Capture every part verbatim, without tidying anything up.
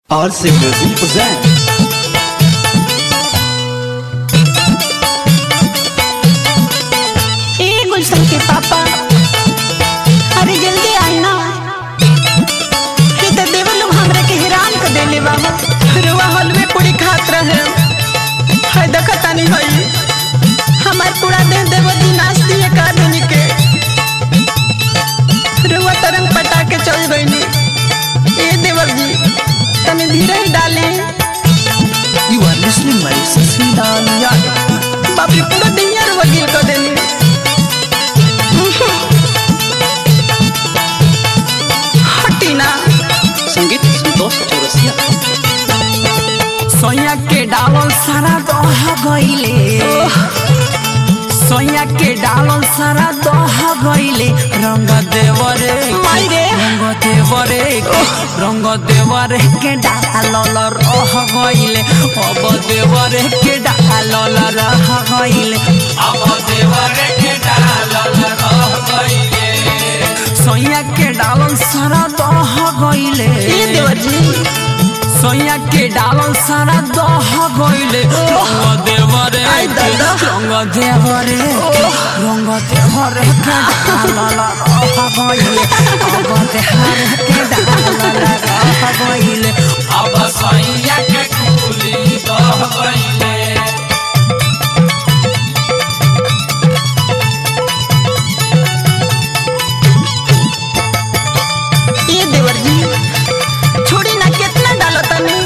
R C Music present. ए गुलशन के पापा, अरे जल्दी आई ना। ये तो देवर लोग हमरा के हैरान कर देले बाबा। रुआ हॉल में पूरी खात रहे, हाय देखा तानी हई हमार पूरा देह देवर दी नाच दिए का देनी के। रुआ तरंग पटा के चल गईनी। ए देवर जी तने धीरे ही डाले। You are listening my Sasilan Yadav. बाप रे पूरा दुनिया रुआ गिल कर देनी। हटी ना। संगीत संतोष चौरसिया। सोया के डालल सारा दह गईले सोया के डालल सारा दह गईले रंग देवरे माई रे। रंग देवरे रंग देवरे के डालल रह गईले अब देवरे के डालल रह गईले अब देवरे के डालल रह गईले सोया के डालल सारा दह गईले ए देवर जी सोया के डालल सारा दह गईले रंग देवरे आई दादा। रंग देवरे रंग देवरे के डालल रह गईले अब देवरे के डालल रह गईले अब सोया के कुली दह गईले ये देवर जी छोड़ी ना कितना डालो तनी।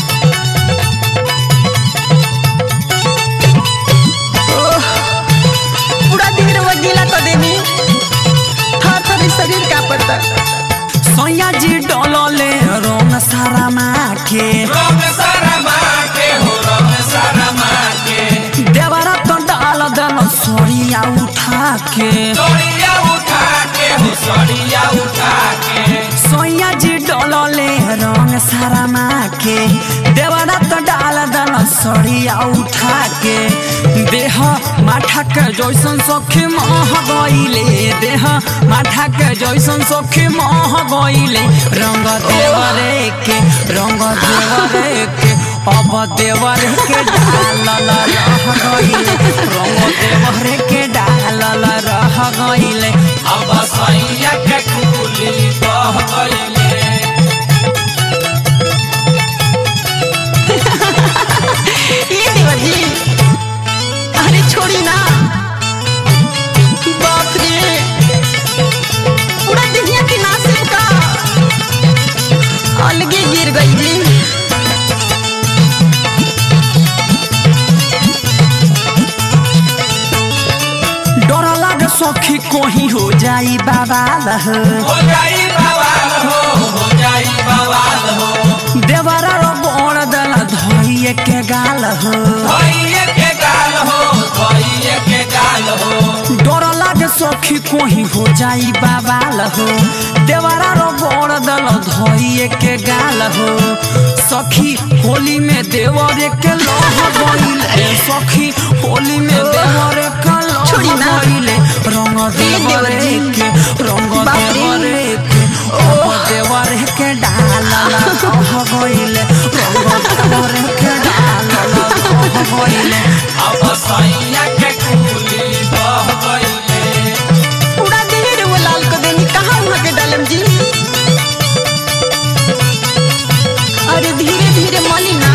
ओह, पूरा देह वगीला तो देनी। थर थर शरीर का पता। सोया जी डोलले रंग सारा माके रंग सारा माके हो रंग सारा माके देवरा तो डाल दल सोरिया उठा के सोरिया उठा के हो सोरिया उठा के सोया जी डोलले रंग सारा माके देवरा तो डाल दल सोरिया उठा के देह माठा के जैसन सखी मह गईले देह माठा के जैसन सखी मह गईले रंग देवरे के रंग देवरे के अब देवरे के डालल रह गईले रंग देवरे के डालल रह गईले अब सैया के कुली बह गईले ये देवर जी अरे छोड़ी ना। बाप रे पूरा दुनिया की नासिब का अलगे गिर गई जी। डर लागे सखी कोही हो जाई बाबाल हो जाई बाबाल हो हो जाई बाबाल हो देवरा रो बोण दल धइए के गाल हो धइए के गाल हो धइए के गाल हो डर लागे सखी कोही हो जाई बाबाल हो देवरा रो बोण दल धइए के गाल हो सखी होली में देवरे के लह गइले सखी होली में देवरे के छोड़ी ना। गईले रंग देवरे के रंग देवरे के अब देवरे के डालल रह गईले रंग देवरे के डालल रह गईले अब सैया के कुली बह गईले पूरा देह वो लाल को देनी कहाँ वहाँ के डालम जी। अरे धीरे धीरे मली ना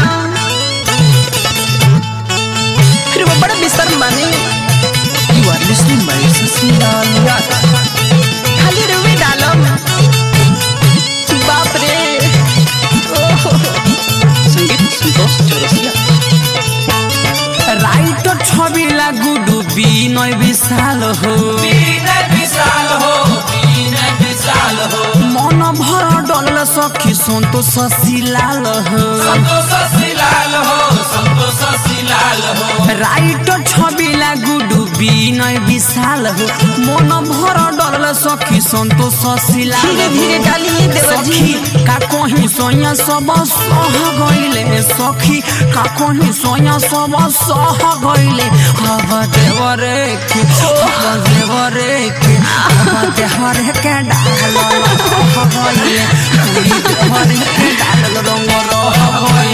फिर वो बड़ा बिस्तर बने। You are listening my Sasilan Yadav. खाली रुवे डालम। बाप रे ओह संगीत संतोष चौरसिया। राइटर छवि लागू डूबी नय विशाल हो बिना विशाल हो बिना विशाल हो मन भर डल सखी संतोष शिलाल हो संतोष शिलाल हो संतोष शिलाल हो राइटर छवि लागू डूबी नय विशाल हो मन भर डल सखी संतोष शिलाल धीरे धीरे डालिए देवर जी। सखी का कहीं सोया सब सह गईले सखी का कहीं सोया सब सह गईले अब देवरे के अब देवरे के अब देवरे के डालल रह गईले देवरे के डालल रंग होई